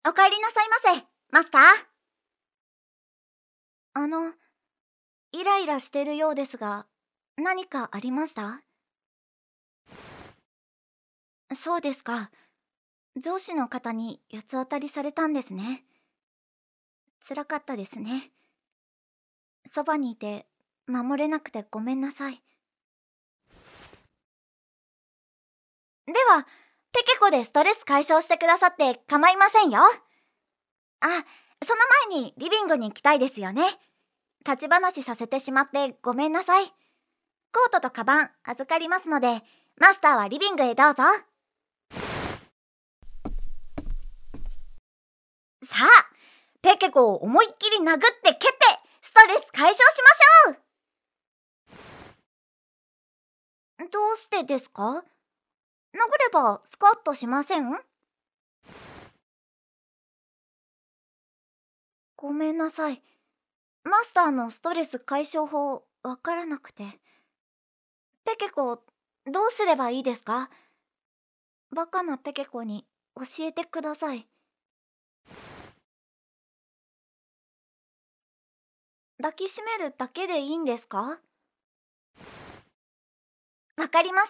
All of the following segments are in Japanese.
お帰りなさいませ、マスター。イライラしてるようですが、何かありました？そうですか。上司の方に八つ当たりされたんですね。辛かったですね。そばにいて守れなくてごめんなさい。では、ペケコでストレス解消してくださって構いませんよ。あ、その前にリビングに行きたいですよね。立ち話させてしまってごめんなさい。コートとカバン預かりますので、マスターはリビングへどうぞ。さあ、ペケコを思いっきり殴って蹴って、ストレス解消しましょう。どうしてですか？殴ればスカッとしません？ごめんなさい。マスターのストレス解消法わからなくて。ペケコ、どうすればいいですか？バカなペケコに教えてください。抱きしめるだけでいいんですか？わかりました。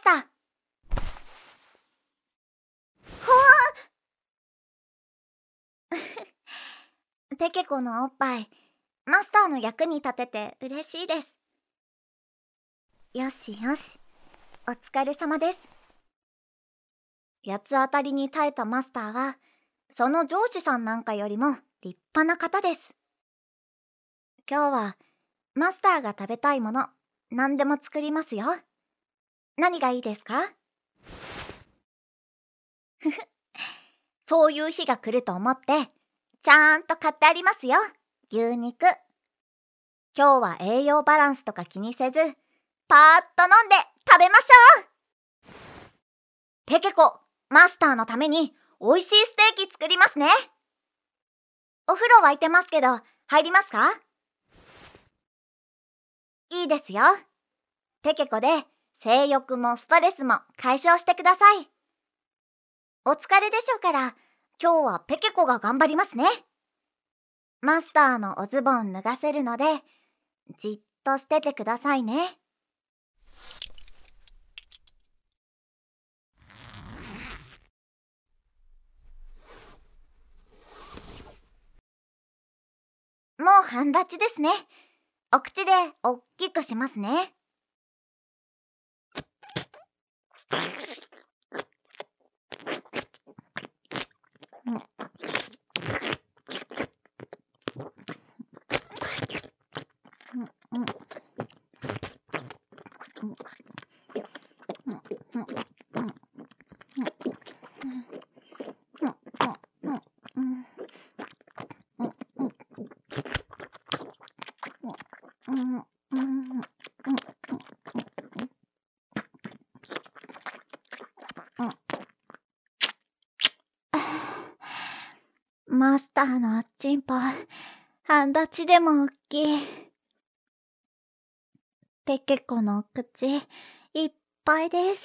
ペケコのおっぱい、マスターの役に立てて嬉しいです。よしよし、お疲れ様です。八つ当たりに耐えたマスターは、その上司さんなんかよりも立派な方です。今日は、マスターが食べたいもの、何でも作りますよ。何がいいですか？そういう日が来ると思って、ちゃんと買ってありますよ。牛肉。今日は栄養バランスとか気にせず、パーッと飲んで食べましょう。ペケコ、マスターのために美味しいステーキ作りますね。お風呂沸いてますけど、入りますか？いいですよ。ペケコで性欲もストレスも解消してください。お疲れでしょうから、今日はペケコが頑張りますね。マスターのおズボン脱がせるので、じっとしててくださいね。もう半立ちですね。お口でおっきくしますね。マスターのチンポ、半立ちでもおっきい。ペケコの口、いっぱいです。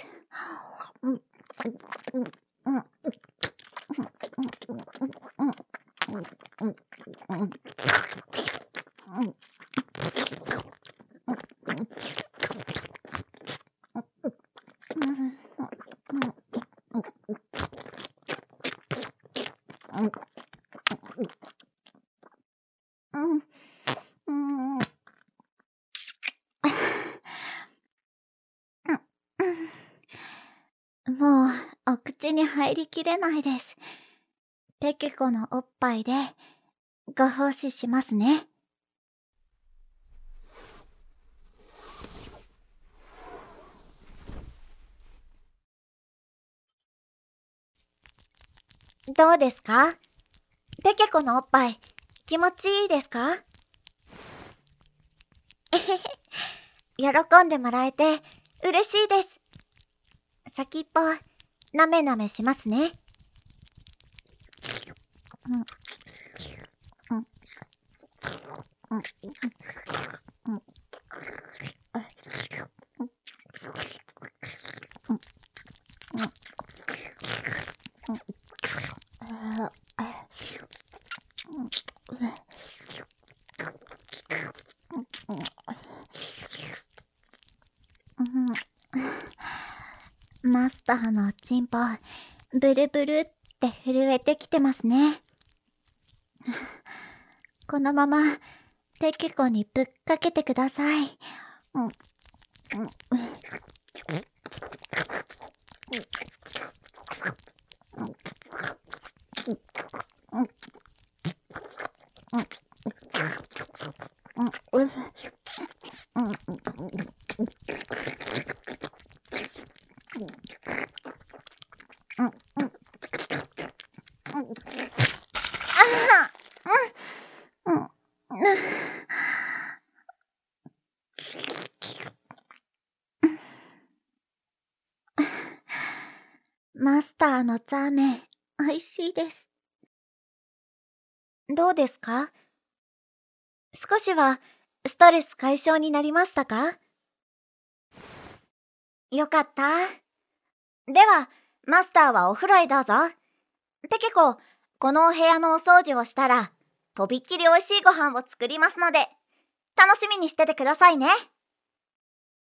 もう、お口に入りきれないです。ペケコのおっぱいで、ご奉仕しますね。どうですか？ペケコのおっぱい、気持ちいいですか？喜んでもらえて嬉しいです。先っぽ、なめなめしますね。 マスターのチンポ、ブルブルって震えてきてますね。このままペケコにぶっかけてください。マスターのザーメン、美味しいです。どうですか？少しはストレス解消になりましたか？よかった。では、マスターはお風呂へどうぞ。ペケコ、このお部屋のお掃除をしたら、とびっきり美味しいご飯を作りますので、楽しみにしててくださいね。